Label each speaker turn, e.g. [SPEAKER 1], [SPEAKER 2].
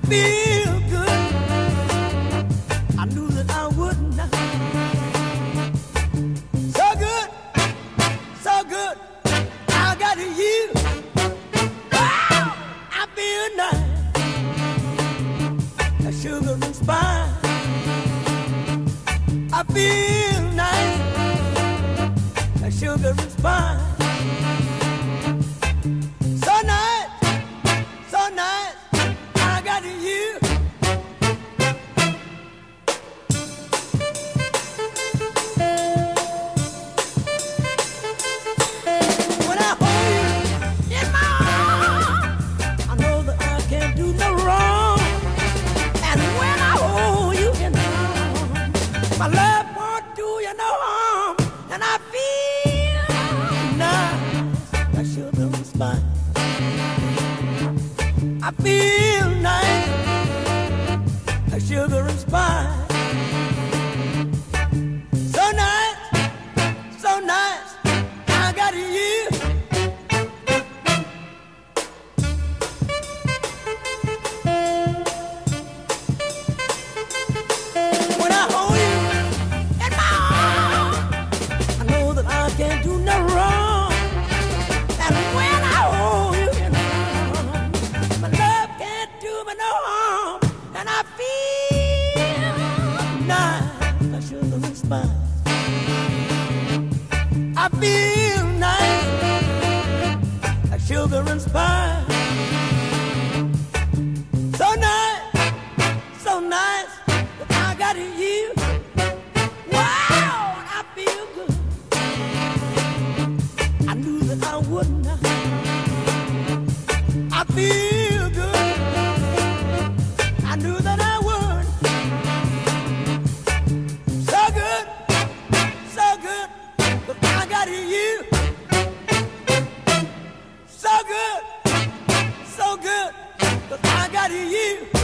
[SPEAKER 1] feel good. I knew that I would not. So good, so good. I got you. Wow, I feel nice. A sugar and spice. I feel nice. A sugar and spice. So nice, so nice. I got you. When I hold you in my arms, I know that I can't do no wrong. And when I hold you in my arms, my love won't do you no harm. And I feel nice, like sugar and spice. I feel nice, like sugar and spice. So nice, so nice, I got you. When I hold you in my arms, I know that I can't do no wrong. And when I hold you in my arms, my love can't do me no harm. And I feel nice, like sugar and spice. I feel nice, like sugar and spice. So nice, so nice, that I got you. Wow, I feel good. I knew that I would not. I feel good. I knew that I would. So good, that I got you. So good, that I got you.